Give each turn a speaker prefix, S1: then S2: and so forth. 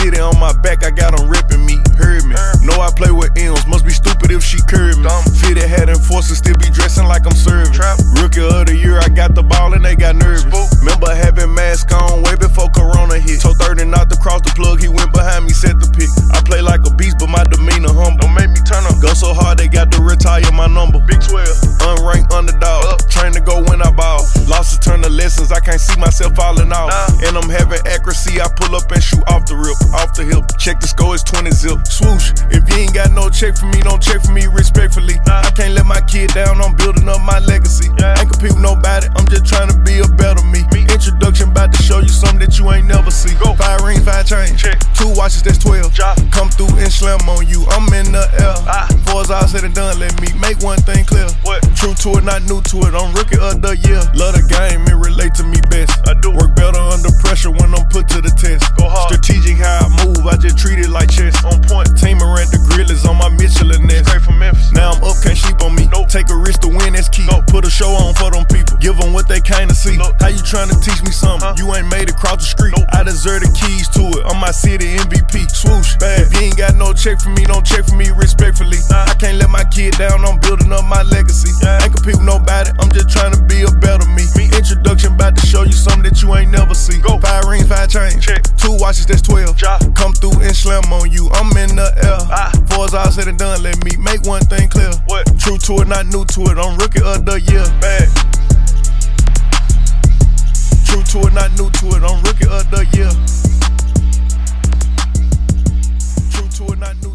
S1: city on my back, I got them ripping me. Heard me. Know I play with M's, must be stupid if she curved me. Fitted hat and forces, still be dressing like I'm serving. Rookie of the year, I got the ball and they got nervous. Remember having mask on way before Corona hit. Told 30 not to cross the plug, he went behind me, set the pick. I play like a beast, but my demeanor humble. Don't make me turn up. Go so hard, they got to retire my number. Big 12, unranked underdog. Train to go when I ball. Losses turn to lessons, I can't see myself falling off. And I'm having accuracy, I pull up and shoot off the rip, off the hip. Check the score, it's 20 zip. Swoosh, if you ain't got no check for me, don't check for me respectfully. I can't let my kid down, I'm building up my legacy. Ain't compete with nobody, I'm just trying to be a better me. Introduction about to show you something that you ain't never see. 5 rings, 5 chains, 2 watches, that's 12. Come through and slam on you, I'm in the air. Before it's all said and done, let me make one thing clear. True to it, not new to it, I'm rookie of the year. Love the game, it relate to me best. I do. Work better under pressure when I'm put to the test. Go hard. Strategic how I move, I just treat it like chess. On point. Team around the grill is on my Michelin nest. Straight from Memphis. Now I'm up, can't sleep on me. Nope. Take a risk to win, that's key. Nope. Put a show on for them people. Give them what they kinda see. Nope. How you trying to teach me something? You ain't made it cross the street. Nope. I deserve the keys to it. I'm my city MVP. Swoosh. Bad. If you ain't got no check for me, don't check for me respectfully. I can't let my kid down, I'm building up my legacy. Ain't compete with nobody, I'm just trying to be a better me. Introduction about to show you something that you ain't never see. 5 rings, 5 chains, 2 watches, that's 12. Come through and slam on you, I'm in the air. Before it's all said and done, let me make one thing clear. True to it, not new to it, I'm rookie of the year. Bad. True to it, not new to it, I'm rookie of the year. True to it, not new